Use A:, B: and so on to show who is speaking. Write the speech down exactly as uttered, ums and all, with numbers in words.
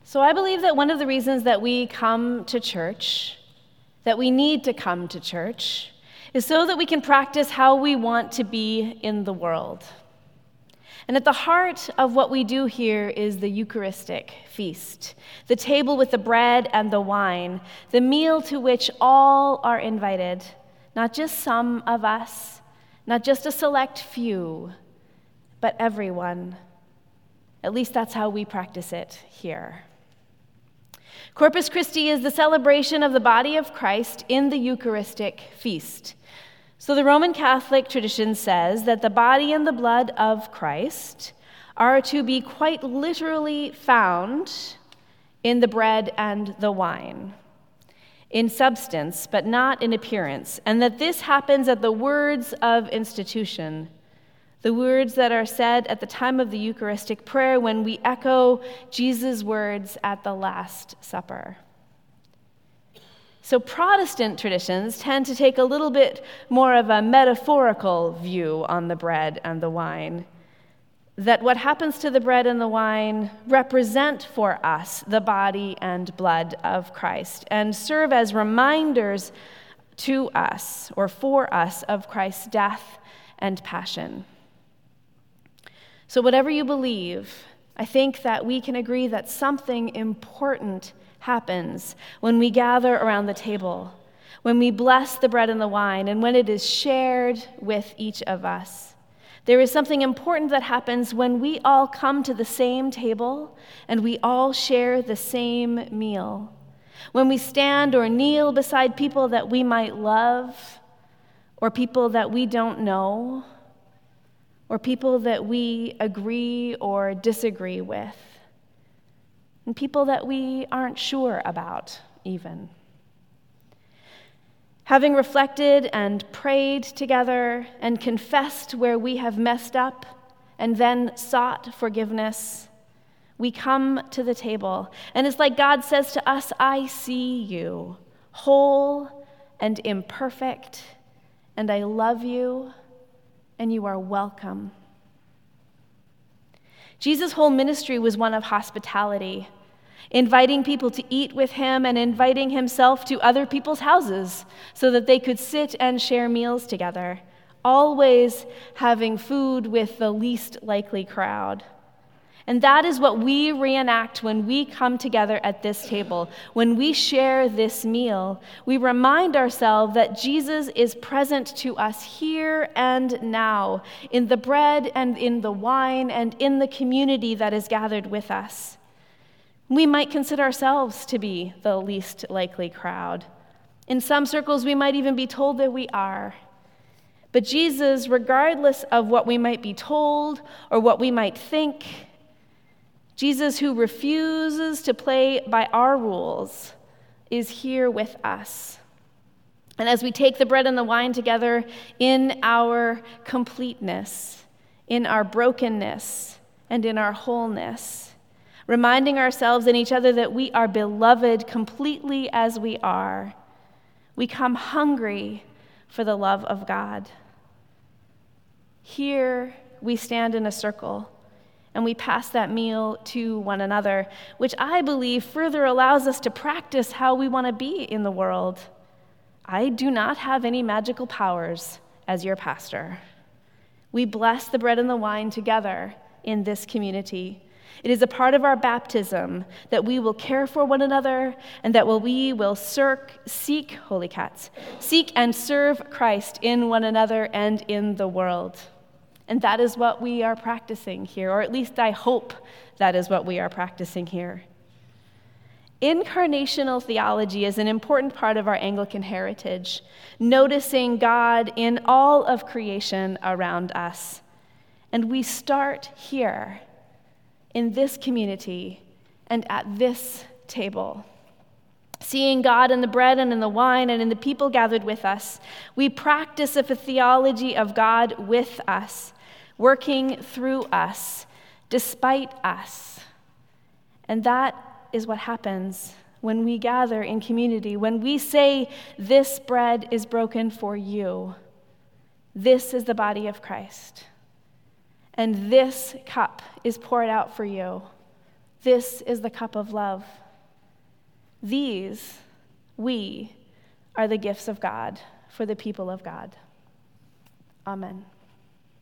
A: So I believe that one of the reasons that we come to church, that we need to come to church, is so that we can practice how we want to be in the world. And at the heart of what we do here is the Eucharistic feast, the table with the bread and the wine, the meal to which all are invited, not just some of us, not just a select few, but everyone. At least that's how we practice it here. Corpus Christi is the celebration of the body of Christ in the Eucharistic feast. So the Roman Catholic tradition says that the body and the blood of Christ are to be quite literally found in the bread and the wine, in substance, but not in appearance, and that this happens at the words of institution, the words that are said at the time of the Eucharistic prayer when we echo Jesus' words at the Last Supper. So Protestant traditions tend to take a little bit more of a metaphorical view on the bread and the wine, that what happens to the bread and the wine represent for us the body and blood of Christ and serve as reminders to us or for us of Christ's death and passion. So whatever you believe, I think that we can agree that something important happens when we gather around the table, when we bless the bread and the wine, and when it is shared with each of us. There is something important that happens when we all come to the same table and we all share the same meal. When we stand or kneel beside people that we might love, or people that we don't know, or people that we agree or disagree with, and people that we aren't sure about even. Having reflected and prayed together and confessed where we have messed up and then sought forgiveness, we come to the table. And it's like God says to us, I see you, whole and imperfect, and I love you, and you are welcome. Jesus' whole ministry was one of hospitality, inviting people to eat with him and inviting himself to other people's houses so that they could sit and share meals together, always having food with the least likely crowd. And that is what we reenact when we come together at this table. When we share this meal, we remind ourselves that Jesus is present to us here and now, in the bread and in the wine and in the community that is gathered with us. We might consider ourselves to be the least likely crowd. In some circles, we might even be told that we are. But Jesus, regardless of what we might be told or what we might think, Jesus, who refuses to play by our rules, is here with us. And as we take the bread and the wine together in our completeness, in our brokenness, and in our wholeness, reminding ourselves and each other that we are beloved completely as we are, we come hungry for the love of God. Here we stand in a circle, and we pass that meal to one another, which I believe further allows us to practice how we want to be in the world. I do not have any magical powers as your pastor. We bless the bread and the wine together in this community. It is a part of our baptism that we will care for one another and that we will seek, holy cats, seek and serve Christ in one another and in the world. And that is what we are practicing here, or at least I hope that is what we are practicing here. Incarnational theology is an important part of our Anglican heritage, noticing God in all of creation around us. And we start here, in this community, and at this table. Seeing God in the bread and in the wine and in the people gathered with us, we practice a theology of God with us, working through us, despite us. And that is what happens when we gather in community, when we say, this bread is broken for you, this is the body of Christ, and this cup is poured out for you. This is the cup of love. These, we, are the gifts of God for the people of God. Amen.